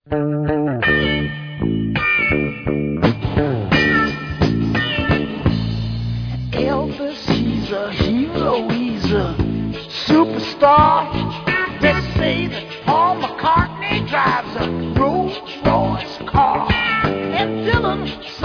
Elvis, he's a hero, he's a superstar. They say that Paul McCartney drives a Rolls Royce car. And Dylan